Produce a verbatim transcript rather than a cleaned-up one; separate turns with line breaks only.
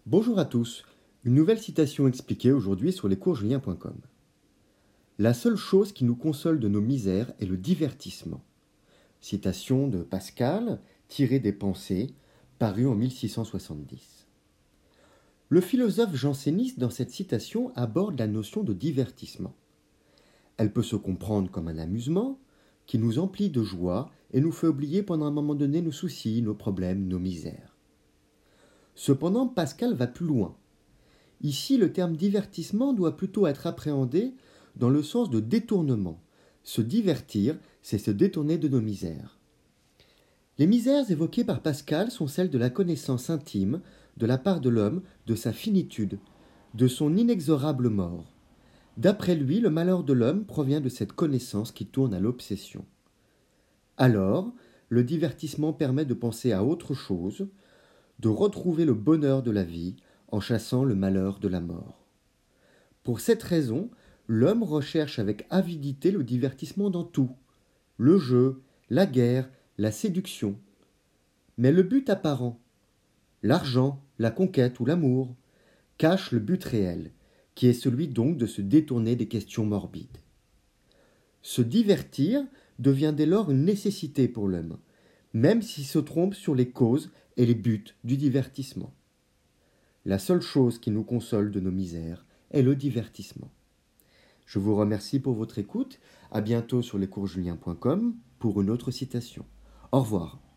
Bonjour à tous, une nouvelle citation expliquée aujourd'hui sur lescoursjulien point com. La seule chose qui nous console de nos misères est le divertissement. Citation de Pascal, tirée des Pensées, parue en mille six cent soixante-dix. Le philosophe janséniste dans cette citation aborde la notion de divertissement. Elle peut se comprendre comme un amusement qui nous emplit de joie et nous fait oublier pendant un moment donné nos soucis, nos problèmes, nos misères. Cependant, Pascal va plus loin. Ici, le terme divertissement doit plutôt être appréhendé dans le sens de détournement. Se divertir, c'est se détourner de nos misères. Les misères évoquées par Pascal sont celles de la connaissance intime, de la part de l'homme, de sa finitude, de son inexorable mort. D'après lui, le malheur de l'homme provient de cette connaissance qui tourne à l'obsession. Alors, le divertissement permet de penser à autre chose, de retrouver le bonheur de la vie en chassant le malheur de la mort. Pour cette raison, l'homme recherche avec avidité le divertissement dans tout, le jeu, la guerre, la séduction. Mais le but apparent, l'argent, la conquête ou l'amour, cache le but réel, qui est celui donc de se détourner des questions morbides. Se divertir devient dès lors une nécessité pour l'homme, même s'il se trompe sur les causes et les buts du divertissement. La seule chose qui nous console de nos misères est le divertissement. Je vous remercie pour votre écoute. À bientôt sur lescoursjulien point com pour une autre citation. Au revoir.